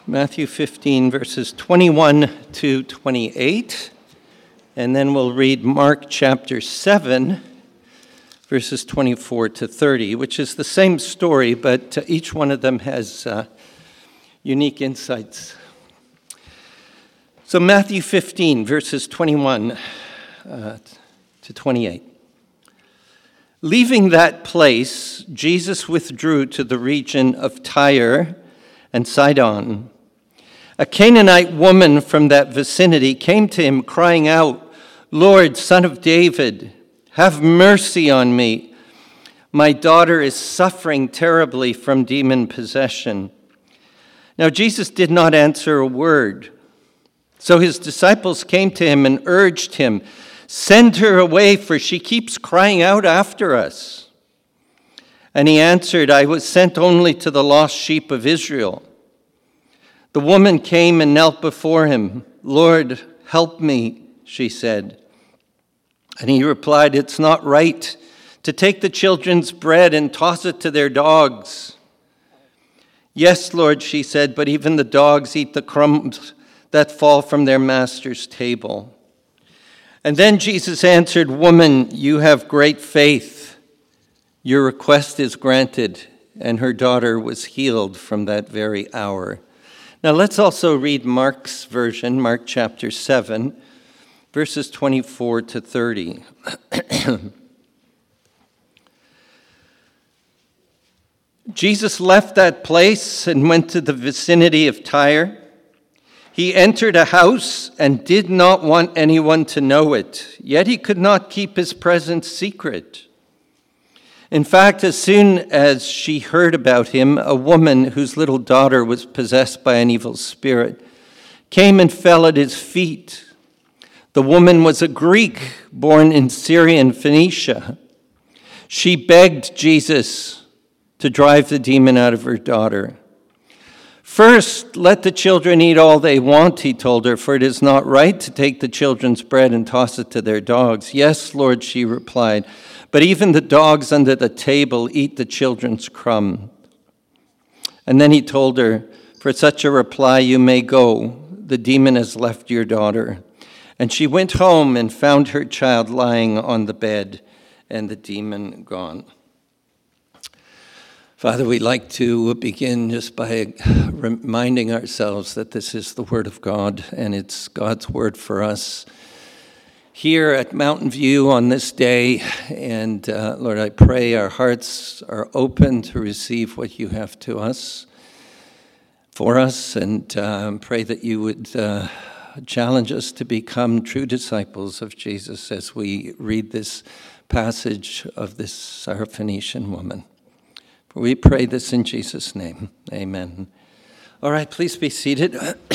Matthew 15, verses 21 to 28, and then we'll read Mark chapter 7, verses 24 to 30, which is the same story, but each one of them has unique insights. So Matthew 15, verses 21 to 28. Leaving that place, Jesus withdrew to the region of Tyre and Sidon. A Canaanite woman from that vicinity came to him crying out, "Lord, Son of David, have mercy on me. My daughter is suffering terribly from demon possession." Now Jesus did not answer a word. So his disciples came to him and urged him, "Send her away, for she keeps crying out after us." And he answered, "I was sent only to the lost sheep of Israel." The woman came and knelt before him. "Lord, help me," she said. And he replied, "It's not right to take the children's bread and toss it to their dogs." "Yes, Lord," she said, "but even the dogs eat the crumbs that fall from their master's table." And then Jesus answered, "Woman, you have great faith. Your request is granted." And her daughter was healed from that very hour. Now let's also read Mark's version, Mark chapter 7, verses 24 to 30. Jesus left that place and went to the vicinity of Tyre. He entered a house and did not want anyone to know it, yet he could not keep his presence secret. In fact, as soon as she heard about him, a woman whose little daughter was possessed by an evil spirit came and fell at his feet. The woman was a Greek born in Syrian Phoenicia. She begged Jesus to drive the demon out of her daughter. "First, let the children eat all they want," he told her, "for it is not right to take the children's bread and toss it to their dogs." "Yes, Lord," she replied, "but even the dogs under the table eat the children's crumb." And then he told her, "For such a reply you may go. The demon has left your daughter." And she went home and found her child lying on the bed and the demon gone. Father, we'd like to begin just by reminding ourselves that this is the Word of God, and it's God's Word for us here at Mountain View on this day. And Lord, I pray our hearts are open to receive what you have to us, for us, and pray that you would challenge us to become true disciples of Jesus as we read this passage of this Syrophoenician woman. We pray this in Jesus' name. Amen. All right, please be seated.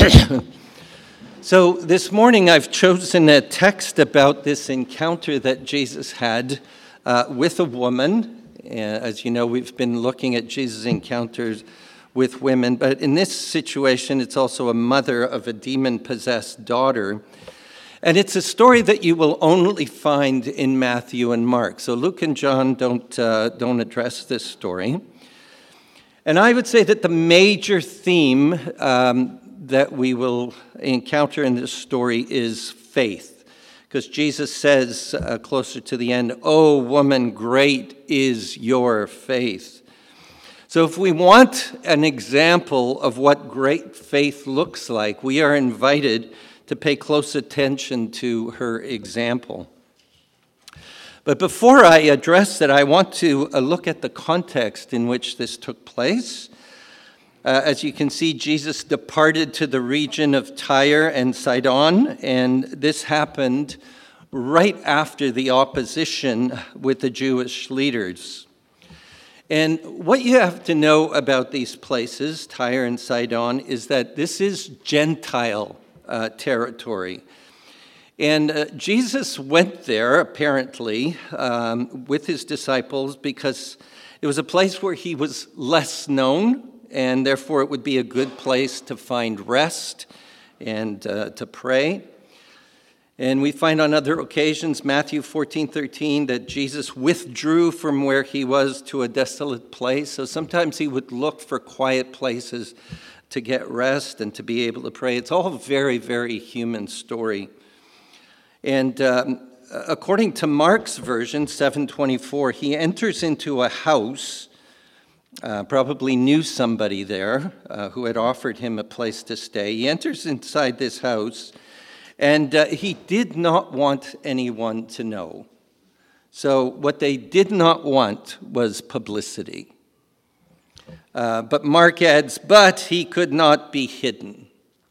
So this morning I've chosen a text about this encounter that Jesus had with a woman. As you know, we've been looking at Jesus' encounters with women, but in this situation, it's also a mother of a demon-possessed daughter. And it's a story that you will only find in Matthew and Mark. So Luke and John don't address this story. And I would say that the major theme that we will encounter in this story is faith. Because Jesus says closer to the end, "Oh, woman, great is your faith." So if we want an example of what great faith looks like, we are invited to pay close attention to her example. But before I address it, I want to look at the context in which this took place. As you can see, Jesus departed to the region of Tyre and Sidon, and this happened right after the opposition with the Jewish leaders. And what you have to know about these places, Tyre and Sidon, is that this is Gentile territory. And Jesus went there, apparently, with his disciples because it was a place where he was less known, and therefore it would be a good place to find rest and to pray. And we find on other occasions, Matthew 14:13, that Jesus withdrew from where he was to a desolate place. So sometimes he would look for quiet places to get rest and to be able to pray. It's all a very, very human story. And according to Mark's version, 7:24, he enters into a house, probably knew somebody there who had offered him a place to stay. He enters inside this house, and he did not want anyone to know. So what they did not want was publicity. But Mark adds, but he could not be hidden.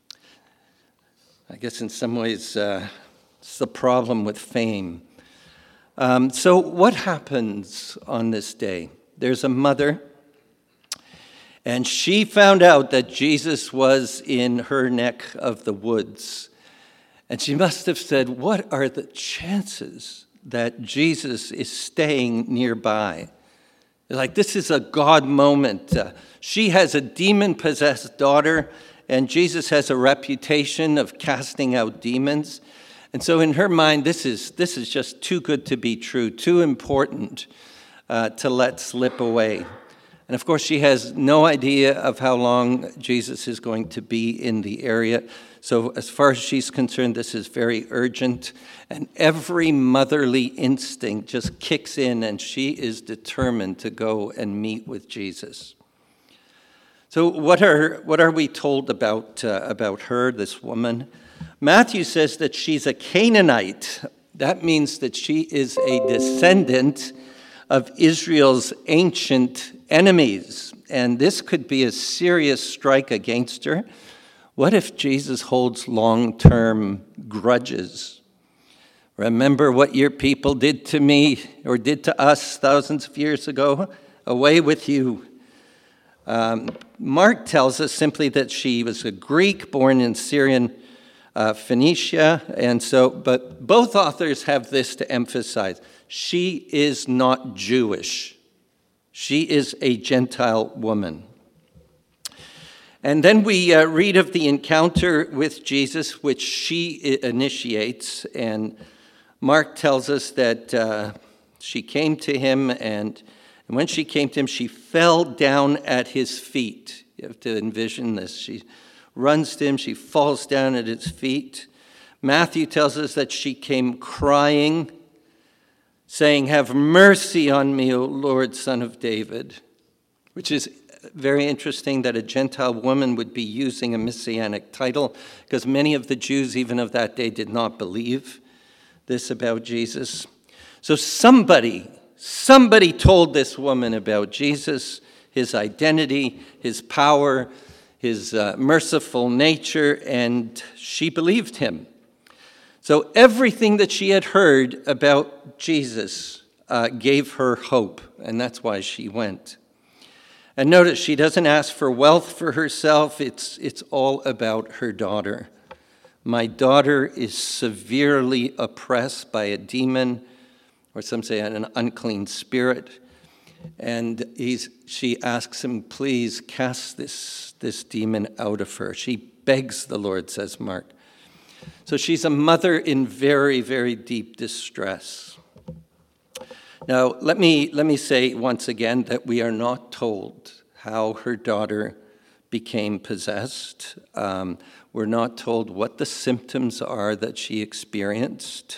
I guess in some ways, it's the problem with fame. So what happens on this day? There's a mother, and she found out that Jesus was in her neck of the woods. And she must have said, what are the chances that Jesus is staying nearby? Like, this is a God moment. She has a demon-possessed daughter, and Jesus has a reputation of casting out demons. And so in her mind, this is just too good to be true, too important to let slip away. And of course, she has no idea of how long Jesus is going to be in the area. So as far as she's concerned, this is very urgent. And every motherly instinct just kicks in, and she is determined to go and meet with Jesus. So what are we told about her, this woman? Matthew says that she's a Canaanite. That means that she is a descendant of Israel's ancient enemies. And this could be a serious strike against her. What if Jesus holds long-term grudges? Remember what your people did to me or did to us thousands of years ago? Away with you. Mark tells us simply that she was a Greek born in Syrian Phoenicia, but both authors have this to emphasize. She is not Jewish. She is a Gentile woman. And then we read of the encounter with Jesus, which she initiates, and Mark tells us that she came to him, and when she came to him, she fell down at his feet. You have to envision this. She runs to him, she falls down at his feet. Matthew tells us that she came crying, saying, "Have mercy on me, O Lord, Son of David," which is very interesting that a Gentile woman would be using a messianic title, because many of the Jews, even of that day, did not believe this about Jesus. So somebody told this woman about Jesus, his identity, his power, his merciful nature, and she believed him. So everything that she had heard about Jesus gave her hope, and that's why she went. And notice, she doesn't ask for wealth for herself. It's all about her daughter. My daughter is severely oppressed by a demon, or some say an unclean spirit. And she asks him, please cast this demon out of her. She begs the Lord, says Mark. So she's a mother in very, very deep distress. Now, let me say once again that we are not told how her daughter became possessed. We're not told what the symptoms are that she experienced.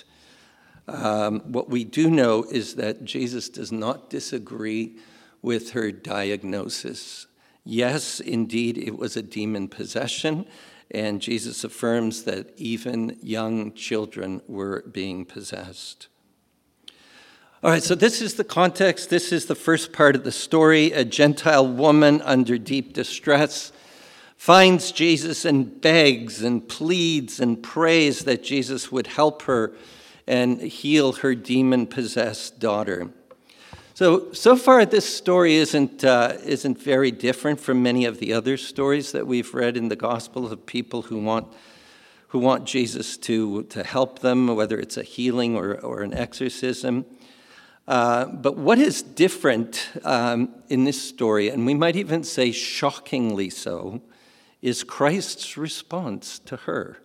What we do know is that Jesus does not disagree with her diagnosis. Yes, indeed, it was a demon possession, and Jesus affirms that even young children were being possessed. All right, so this is the context. This is the first part of the story. A Gentile woman under deep distress finds Jesus and begs and pleads and prays that Jesus would help her and heal her demon-possessed daughter. So far, this story isn't very different from many of the other stories that we've read in the Gospel of people who want Jesus to help them, whether it's a healing or an exorcism. But what is different in this story, and we might even say shockingly so, is Christ's response to her.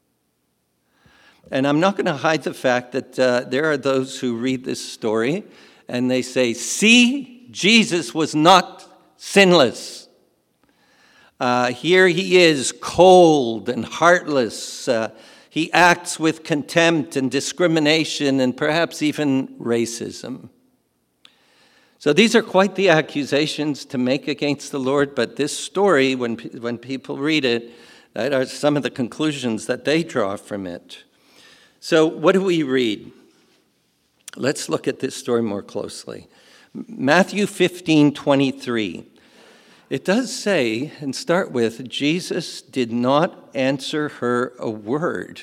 And I'm not going to hide the fact that there are those who read this story and they say, see, Jesus was not sinless. Here he is, cold and heartless. He acts with contempt and discrimination and perhaps even racism. So these are quite the accusations to make against the Lord, but this story, when people read it, that are some of the conclusions that they draw from it. So what do we read? Let's look at this story more closely. Matthew 15:23. It does say, and start with, Jesus did not answer her a word.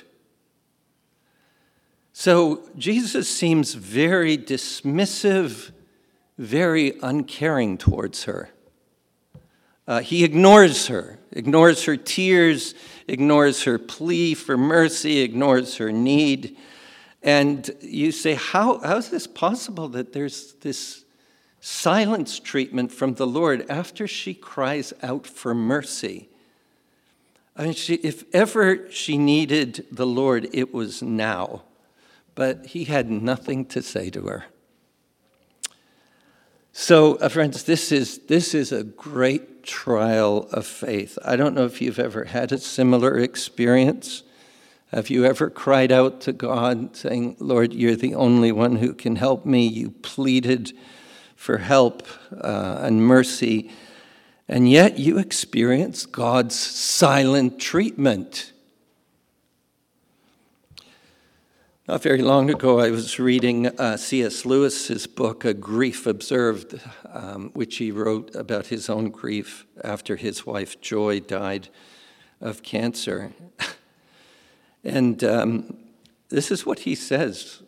So Jesus seems very dismissive, very uncaring towards her. He ignores her tears, ignores her plea for mercy, ignores her need. And you say, how is this possible that there's this silence treatment from the Lord after she cries out for mercy? I mean, if ever she needed the Lord, it was now. But he had nothing to say to her. So, friends, this is a great trial of faith. I don't know if you've ever had a similar experience. Have you ever cried out to God saying, Lord, you're the only one who can help me? You pleaded for help and mercy, and yet you experienced God's silent treatment. Not very long ago, I was reading C.S. Lewis's book, A Grief Observed, which he wrote about his own grief after his wife Joy died of cancer. And this is what he says.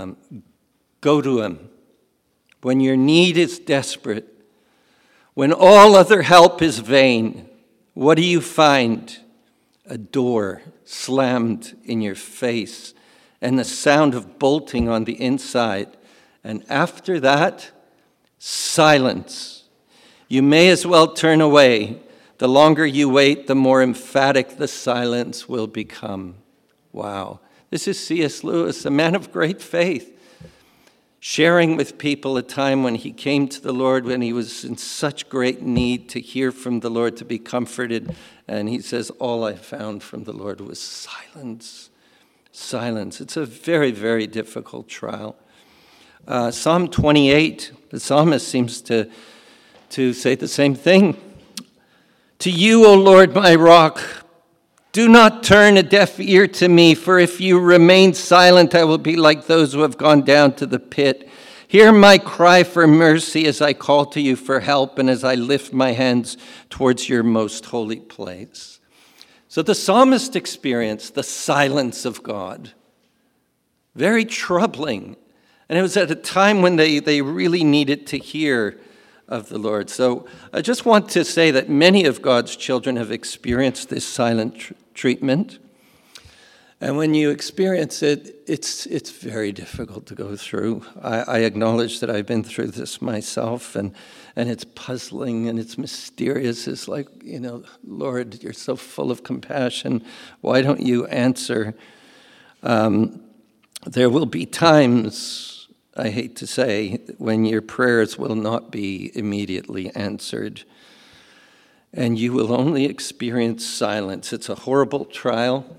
Go to him when your need is desperate, when all other help is vain. What do you find? A door slammed in your face and the sound of bolting on the inside. And after that, silence. You may as well turn away. The longer you wait, the more emphatic the silence will become. Wow. This is C.S. Lewis, a man of great faith, sharing with people a time when he came to the Lord, when he was in such great need to hear from the Lord, to be comforted. And he says, all I found from the Lord was silence. Silence. It's a very, very difficult trial. Psalm 28, the psalmist seems to say the same thing. To you, O Lord, my rock, do not turn a deaf ear to me, for if you remain silent, I will be like those who have gone down to the pit. Hear my cry for mercy as I call to you for help and as I lift my hands towards your most holy place. So the psalmist experienced the silence of God. Very troubling. And it was at a time when they really needed to hear of the Lord. So I just want to say that many of God's children have experienced this silent treatment. And when you experience it, it's very difficult to go through. I acknowledge that I've been through this myself, and it's puzzling and it's mysterious. It's like, Lord, you're so full of compassion. Why don't you answer? There will be times, I hate to say, when your prayers will not be immediately answered, and you will only experience silence. It's a horrible trial.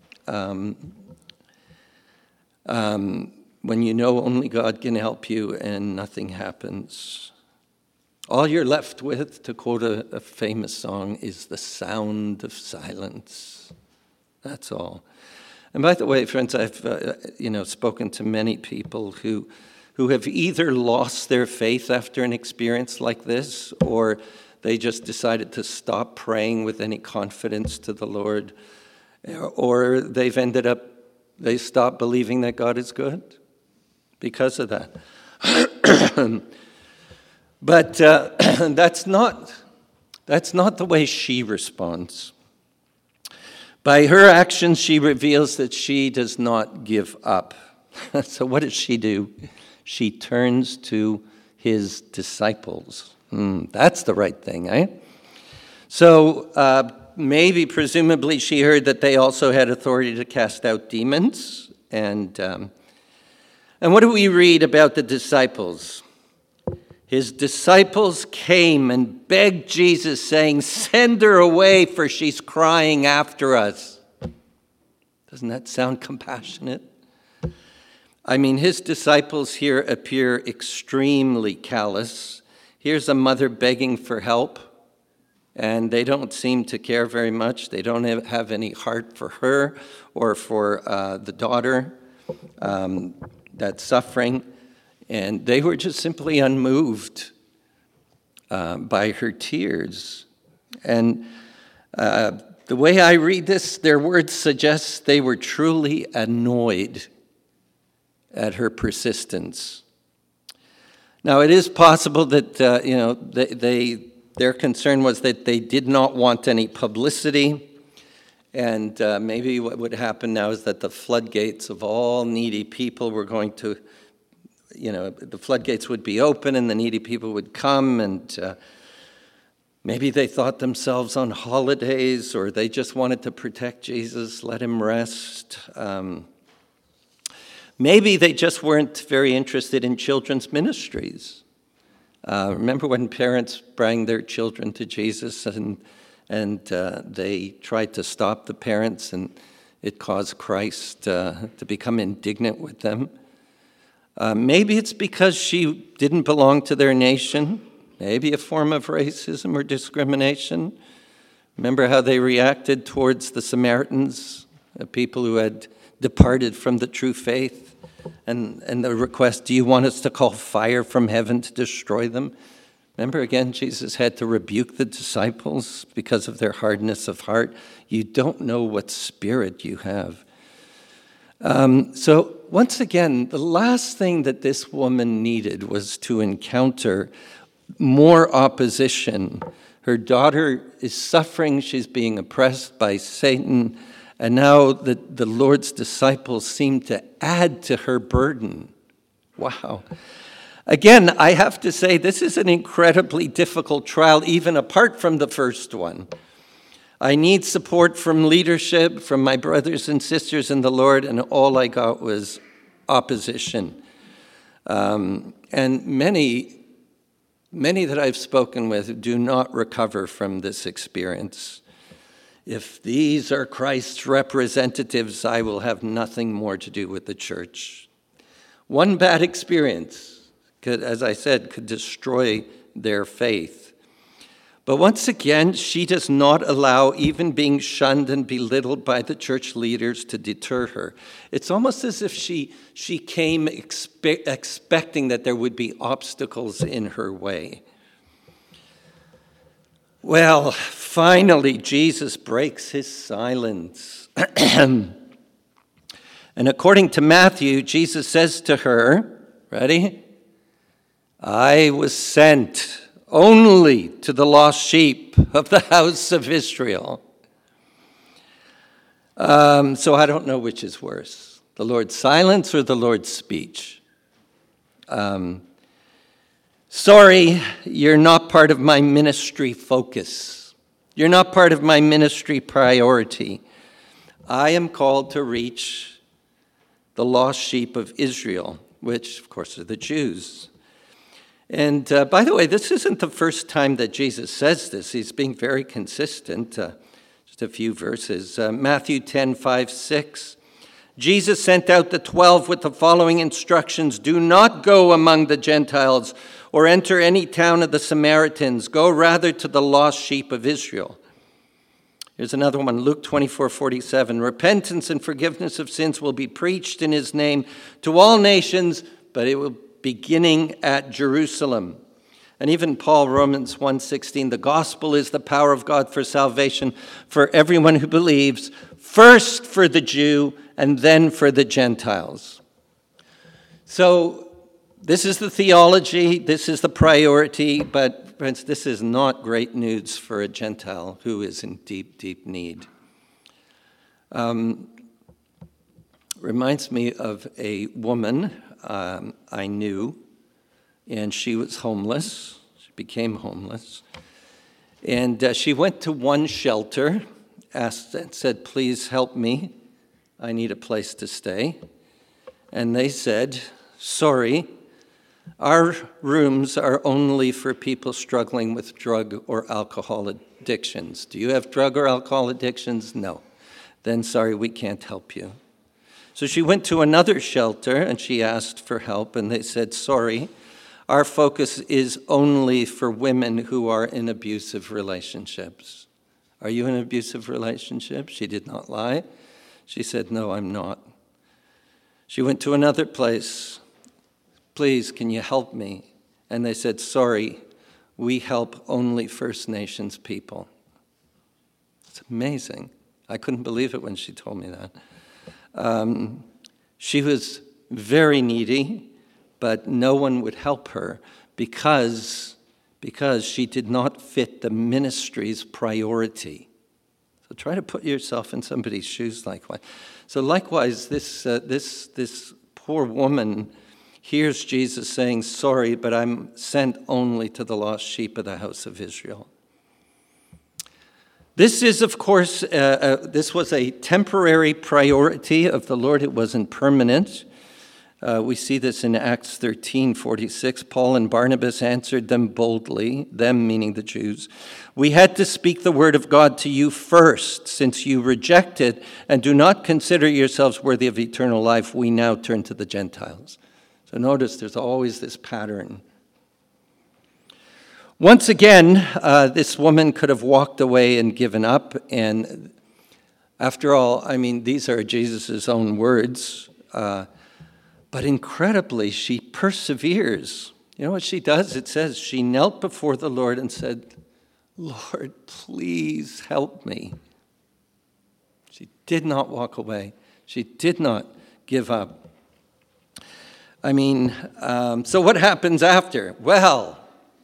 When you know only God can help you and nothing happens. All you're left with, to quote a famous song, is the sound of silence. That's all. And by the way, friends, I've spoken to many people who have either lost their faith after an experience like this, or they just decided to stop praying with any confidence to the Lord, or they stopped believing that God is good because of that. But that's not the way she responds. By her actions, she reveals that she does not give up. So what does she do? She turns to his disciples. That's the right thing, eh? So presumably, she heard that they also had authority to cast out demons. And what do we read about the disciples? his disciples came and begged Jesus, saying, "Send her away, for she's crying after us." Doesn't that sound compassionate? I mean, his disciples here appear extremely callous. Here's a mother begging for help, and they don't seem to care very much. They don't have any heart for her or for the daughter that's suffering. And they were just simply unmoved by her tears. And the way I read this, their words suggest they were truly annoyed at her persistence. Now, it is possible that their concern was that they did not want any publicity, and maybe what would happen now is that the floodgates of all needy people were going to, the floodgates would be open and the needy people would come, and maybe they thought themselves on holidays, or they just wanted to protect Jesus, let him rest. Maybe they just weren't very interested in children's ministries. Remember when parents bring their children to Jesus and they tried to stop the parents, and it caused Christ to become indignant with them? Maybe it's because she didn't belong to their nation. Maybe a form of racism or discrimination. Remember how they reacted towards the Samaritans, people who had departed from the true faith, and the request, "Do you want us to call fire from heaven to destroy them?" Remember again, Jesus had to rebuke the disciples because of their hardness of heart. You don't know what spirit you have. So once again, the last thing that this woman needed was to encounter more opposition. Her daughter is suffering. She's being oppressed by Satan. And now the Lord's disciples seem to add to her burden. Wow. Again, I have to say, this is an incredibly difficult trial, even apart from the first one. I need support from leadership, from my brothers and sisters in the Lord, and all I got was opposition. And many that I've spoken with do not recover from this experience. If these are Christ's representatives, I will have nothing more to do with the church. One bad experience, as I said, could destroy their faith. But once again, she does not allow even being shunned and belittled by the church leaders to deter her. It's almost as if she came expecting that there would be obstacles in her way. Well, finally, Jesus breaks his silence. And according to Matthew, Jesus says to her, ready? "I was sent only to the lost sheep of the house of Israel." So I don't know which is worse, the Lord's silence or the Lord's speech. Sorry, you're not part of my ministry focus. You're not part of my ministry priority. I am called to reach the lost sheep of Israel, which, of course, are the Jews. And by the way, this isn't the first time that Jesus says this. He's being very consistent. Just a few verses. Matthew 10:5-6. Jesus sent out the 12 with the following instructions: "Do not go among the Gentiles or enter any town of the Samaritans. Go rather to the lost sheep of Israel." Here's another one, Luke 24:47. "Repentance and forgiveness of sins will be preached in his name to all nations, but it will beginning at Jerusalem." And even Paul, Romans 1:16, "The gospel is the power of God for salvation for everyone who believes, first for the Jew and then for the Gentiles." So this is the theology, this is the priority, but friends, this is not great news for a Gentile who is in deep, deep need. Reminds me of a woman I knew, and she was homeless. She became homeless. And she went to one shelter, asked and said, "Please help me. I need a place to stay." And they said, "Sorry, Our rooms are only for people struggling with drug or alcohol addictions. Do you have drug or alcohol addictions? No. Then sorry, we can't help you. So she went to another shelter and she asked for help, and they said, sorry, our focus is only for women who are in abusive relationships. Are you in an abusive relationship? She did not lie. She said, no, I'm not. She went to another place. Please, can you help me? And they said, sorry, we help only First Nations people. It's amazing. I couldn't believe it when she told me that. She was very needy, but no one would help her because she did not fit the ministry's priority. So try to put yourself in somebody's shoes likewise. So likewise, this poor woman hears Jesus saying, sorry, but I'm sent only to the lost sheep of the house of Israel. This is, of course, this was a temporary priority of the Lord. It wasn't permanent. We see this in Acts 13:46. Paul and Barnabas answered them boldly, them meaning the Jews. We had to speak the word of God to you first, since you rejected and do not consider yourselves worthy of eternal life. We now turn to the Gentiles. So notice there's always this pattern. Once again, this woman could have walked away and given up. And after all, I mean, these are Jesus' own words. But incredibly, she perseveres. You know what she does? It says she knelt before the Lord and said, Lord, please help me. She did not walk away. She did not give up. I mean, so what happens after? Well,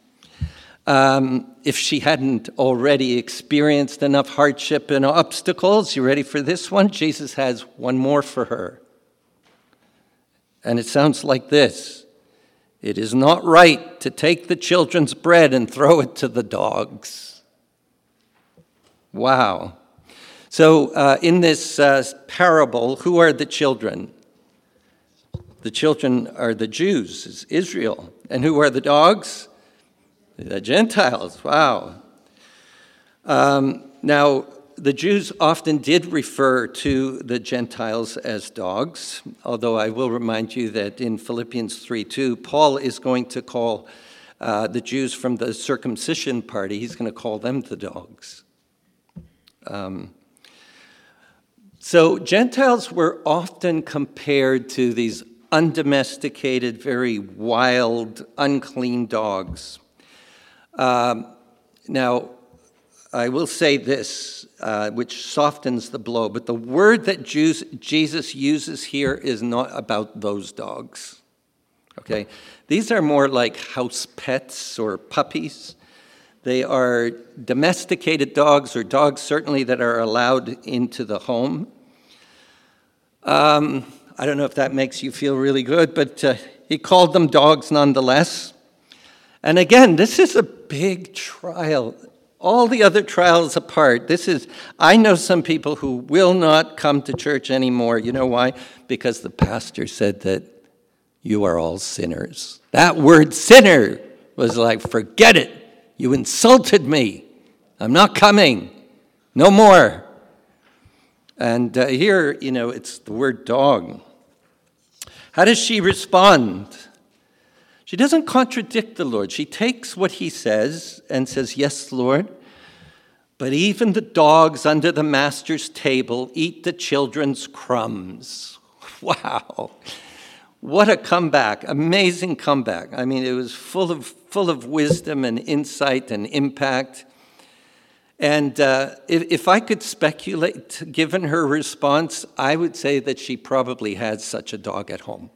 if she hadn't already experienced enough hardship and obstacles, you ready for this one? Jesus has one more for her. And it sounds like this. It is not right to take the children's bread and throw it to the dogs. Wow. So in this parable, who are the children? The children are the Jews, is Israel. And who are the dogs? The Gentiles. Wow. Now, the Jews often did refer to the Gentiles as dogs, although I will remind you that in Philippians 3:2, Paul is going to call the Jews from the circumcision party, he's going to call them the dogs. So Gentiles were often compared to these undomesticated, very wild, unclean dogs. Now, I will say this, which softens the blow, but the word that Jesus uses here is not about those dogs, okay? These are more like house pets or puppies. They are domesticated dogs, or dogs certainly that are allowed into the home. I don't know if that makes you feel really good, but he called them dogs nonetheless. And again, this is a big trial. All the other trials apart, I know some people who will not come to church anymore. You know why? Because the pastor said that you are all sinners. That word sinner was like, forget it. You insulted me. I'm not coming. No more. And here, it's the word dog. How does she respond? She doesn't contradict the Lord. She takes what he says and says, yes, Lord, but even the dogs under the master's table eat the children's crumbs. Wow. What a comeback. Amazing comeback. I mean, it was full of wisdom and insight and impact. And if I could speculate, given her response, I would say that she probably had such a dog at home.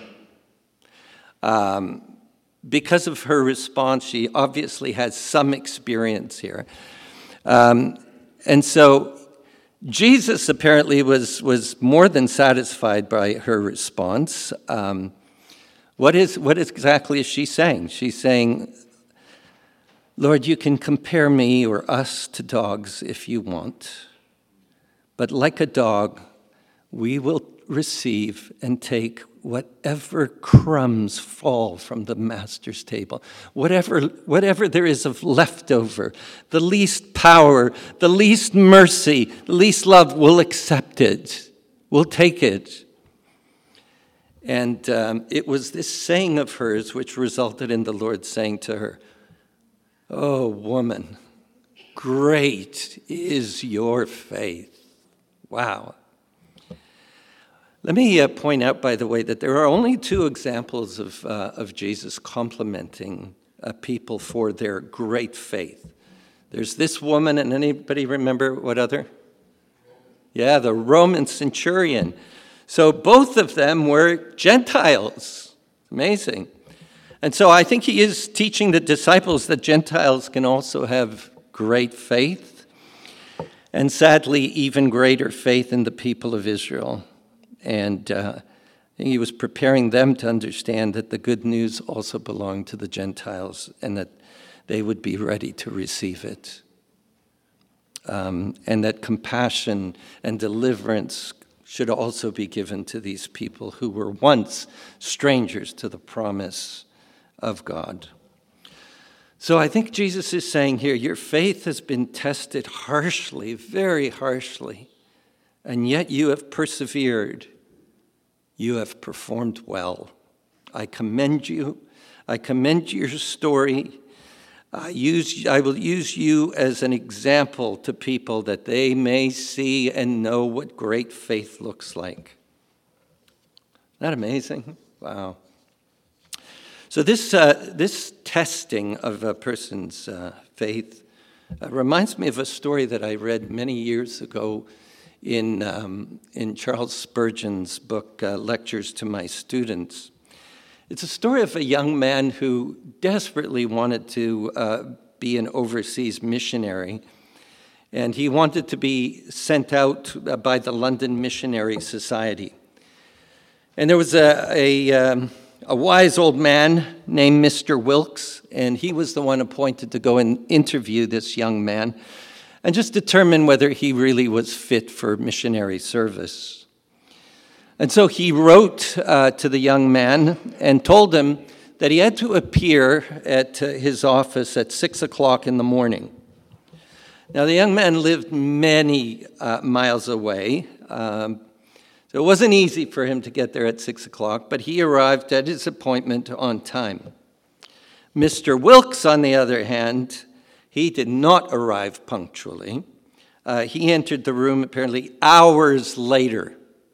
Because of her response, she obviously has some experience here. And so Jesus apparently was more than satisfied by her response. What exactly is she saying? She's saying, Lord, you can compare me or us to dogs if you want, but like a dog, we will receive and take whatever crumbs fall from the master's table, whatever there is of leftover, the least power, the least mercy, the least love, we'll accept it. We'll take it. And it was this saying of hers which resulted in the Lord saying to her, "Oh, woman, great is your faith." Wow. Let me point out, by the way, that there are only two examples of Jesus complimenting people for their great faith. There's this woman, and anybody remember what other? Yeah, the Roman centurion. So both of them were Gentiles. Amazing. And so I think he is teaching the disciples that Gentiles can also have great faith, and sadly, even greater faith in the people of Israel. And he was preparing them to understand that the good news also belonged to the Gentiles and that they would be ready to receive it. And that compassion and deliverance should also be given to these people who were once strangers to the promise of God. So I think Jesus is saying here, your faith has been tested harshly, very harshly, and yet you have persevered. You have performed well. I commend you. I commend your story. I will use you as an example to people that they may see and know what great faith looks like. Isn't that amazing? Wow. So this testing of a person's faith reminds me of a story that I read many years ago in Charles Spurgeon's book, Lectures to My Students. It's a story of a young man who desperately wanted to be an overseas missionary, and he wanted to be sent out by the London Missionary Society. And there was a wise old man named Mr. Wilkes, and he was the one appointed to go and interview this young man and just determine whether he really was fit for missionary service. And so he wrote to the young man and told him that he had to appear at his office at 6 o'clock in the morning. Now, the young man lived many miles away, so it wasn't easy for him to get there at 6 o'clock, but he arrived at his appointment on time. Mr. Wilkes, on the other hand, he did not arrive punctually. He entered the room apparently hours later.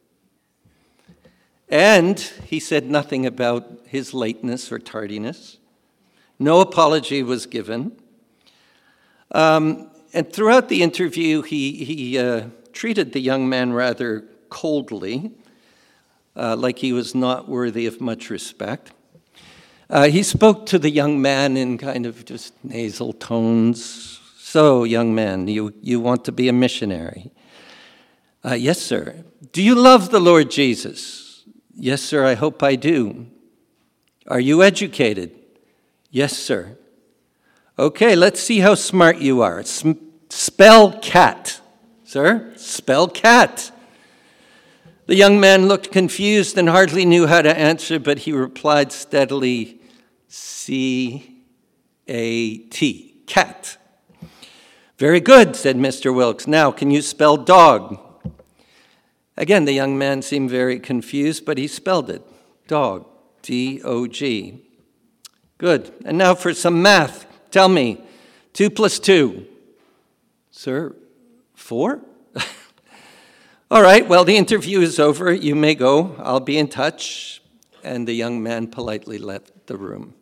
And he said nothing about his lateness or tardiness. No apology was given. And throughout the interview, he treated the young man rather coldly, like he was not worthy of much respect. He spoke to the young man in kind of just nasal tones. "So, young man, you want to be a missionary?" "Yes, sir." "Do you love the Lord Jesus?" "Yes, sir, I hope I do." "Are you educated?" "Yes, sir." "Okay, let's see how smart you are. Spell cat." "Sir, spell cat." The young man looked confused and hardly knew how to answer, but he replied steadily, C-A-T, cat. "Very good," said Mr. Wilkes. "Now, can you spell dog?" Again, the young man seemed very confused, but he spelled it. Dog, D-O-G. "Good. And now for some math. Tell me, 2 plus 2. "Sir, 4? "All right, well, the interview is over. You may go. I'll be in touch." And the young man politely left the room.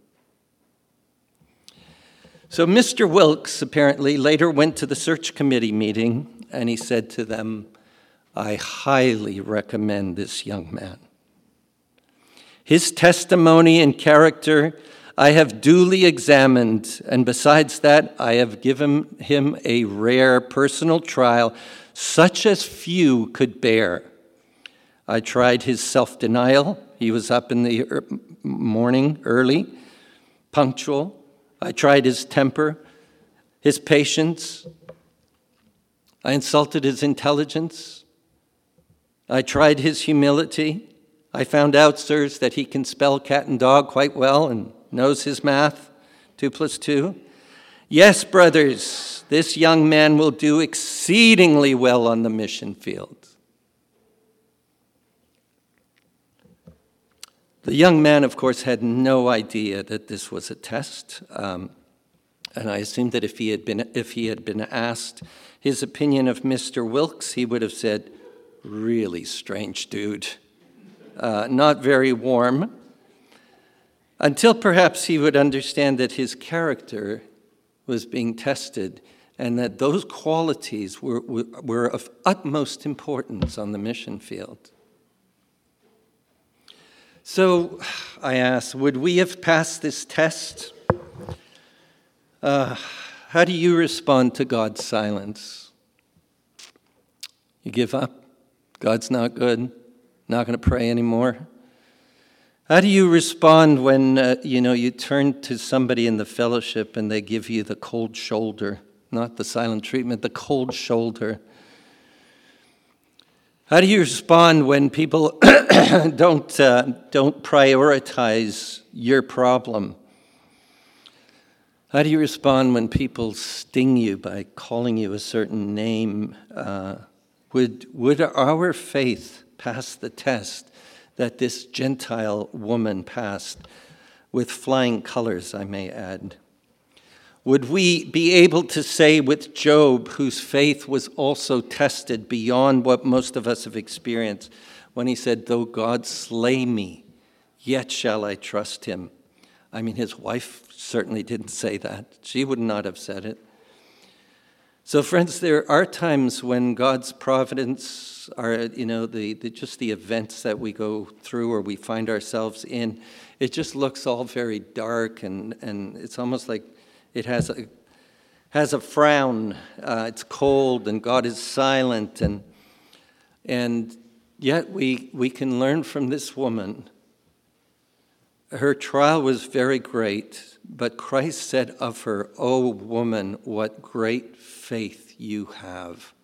So Mr. Wilkes apparently later went to the search committee meeting, and he said to them, "I highly recommend this young man. His testimony and character I have duly examined, and besides that, I have given him a rare personal trial such as few could bear. I tried his self-denial. He was up in the morning early, punctual. I tried his temper, his patience. I insulted his intelligence. I tried his humility. I found out, sirs, that he can spell cat and dog quite well and knows his math, 2 + 2. Yes, brothers, this young man will do exceedingly well on the mission field. The young man, of course, had no idea that this was a test, and I assumed that if he had been asked his opinion of Mr. Wilkes, he would have said, "Really strange dude, not very warm," until perhaps he would understand that his character was being tested and that those qualities were of utmost importance on the mission field. So I ask, would we have passed this test? How do you respond to God's silence? You give up? God's not good? Not going to pray anymore? How do you respond when you turn to somebody in the fellowship and they give you the cold shoulder, not the silent treatment, the cold shoulder? How do you respond when people don't prioritize your problem? How do you respond when people sting you by calling you a certain name? Would our faith pass the test that this Gentile woman passed, with flying colors, I may add? Would we be able to say with Job, whose faith was also tested beyond what most of us have experienced, when he said, "Though God slay me, yet shall I trust him"? I mean, his wife certainly didn't say that. She would not have said it. So, friends, there are times when God's providence are, just the events that we go through or we find ourselves in, it just looks all very dark and it's almost like it has a frown. It's cold and God is silent, and yet we can learn from this woman. Her trial was very great, but Christ said of her, "O woman, what great faith you have."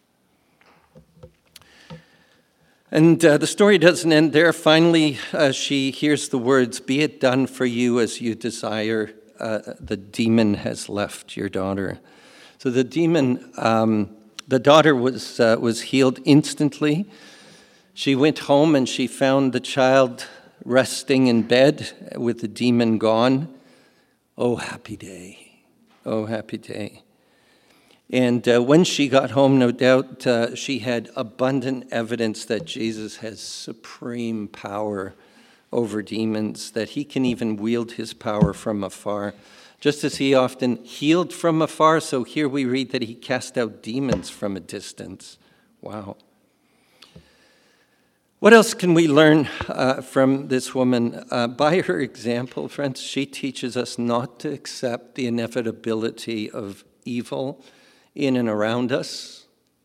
And the story doesn't end there. Finally, she hears the words, "Be it done for you as you desire. The demon has left your daughter." So the daughter was healed instantly. She went home and she found the child resting in bed with the demon gone. Oh, happy day. Oh, happy day. And when she got home, no doubt, she had abundant evidence that Jesus has supreme power over demons, that he can even wield his power from afar. Just as he often healed from afar, so here we read that he cast out demons from a distance. Wow. What else can we learn from this woman? By her example, friends, she teaches us not to accept the inevitability of evil in and around us.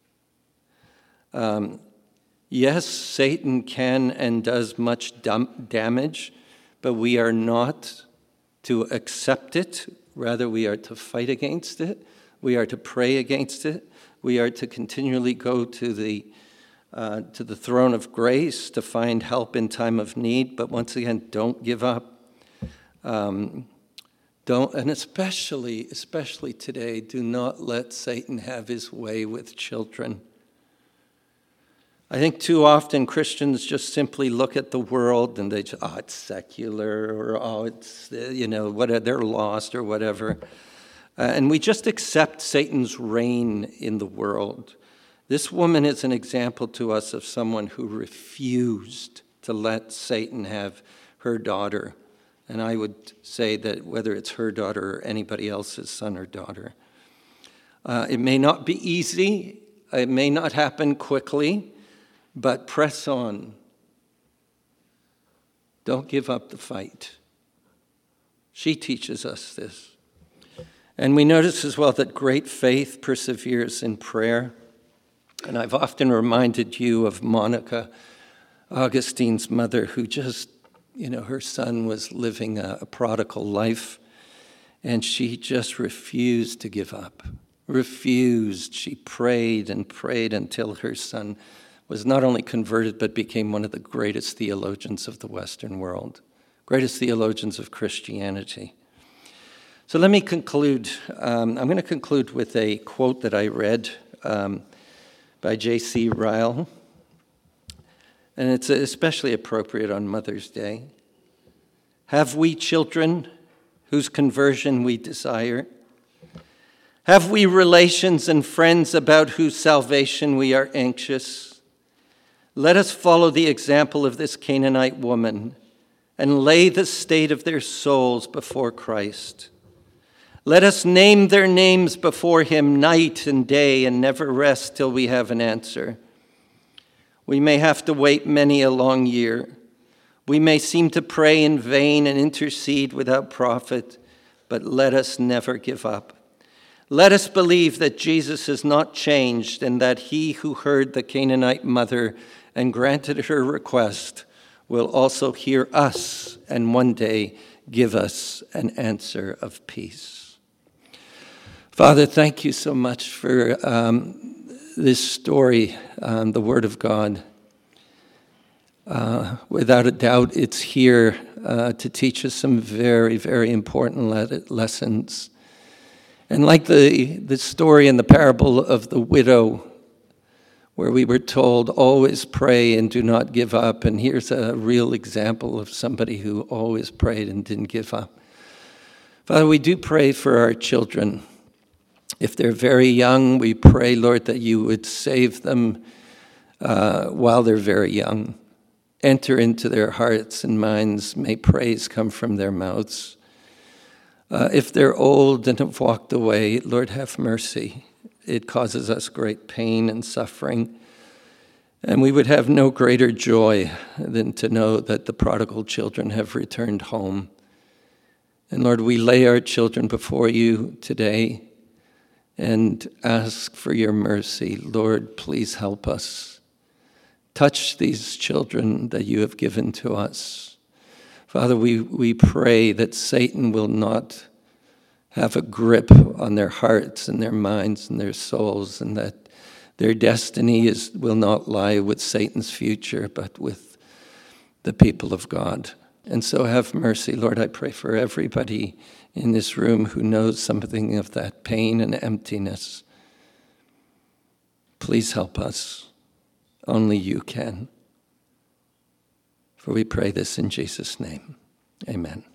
Yes, Satan can and does much damage, but we are not to accept it. Rather, we are to fight against it. We are to pray against it. We are to continually go to the throne of grace to find help in time of need. But once again, don't give up. And especially today, do not let Satan have his way with children. I think too often Christians just simply look at the world and they just, it's secular, or it's, they're lost or whatever. And we just accept Satan's reign in the world. This woman is an example to us of someone who refused to let Satan have her daughter. And I would say that whether it's her daughter or anybody else's son or daughter. It may not be easy. It may not happen quickly. But press on. Don't give up the fight. She teaches us this. And we notice as well that great faith perseveres in prayer. And I've often reminded you of Monica, Augustine's mother, who just, her son was living a prodigal life. And she just refused to give up. Refused. She prayed and prayed until her son was not only converted, but became one of the greatest theologians of the Western world, greatest theologians of Christianity. So let me conclude. I'm going to conclude with a quote that I read by J.C. Ryle, and it's especially appropriate on Mother's Day. Have we children whose conversion we desire? Have we relations and friends about whose salvation we are anxious? Let us follow the example of this Canaanite woman and lay the state of their souls before Christ. Let us name their names before him night and day and never rest till we have an answer. We may have to wait many a long year. We may seem to pray in vain and intercede without profit, but let us never give up. Let us believe that Jesus has not changed and that he who heard the Canaanite mother and granted her request will also hear us and one day give us an answer of peace. Father, thank you so much for this story, the Word of God. Without a doubt, it's here to teach us some very, very important lessons. And like the story in the parable of the widow, where we were told, always pray and do not give up. And here's a real example of somebody who always prayed and didn't give up. Father, we do pray for our children. If they're very young, we pray, Lord, that you would save them while they're very young. Enter into their hearts and minds. May praise come from their mouths. If they're old and have walked away, Lord, have mercy. It causes us great pain and suffering. And we would have no greater joy than to know that the prodigal children have returned home. And Lord, we lay our children before you today and ask for your mercy. Lord, please help us. Touch these children that you have given to us. Father, we pray that Satan will not have a grip on their hearts and their minds and their souls, and that their destiny will not lie with Satan's future, but with the people of God. And so have mercy, Lord. I pray for everybody in this room who knows something of that pain and emptiness. Please help us. Only you can. For we pray this in Jesus' name. Amen.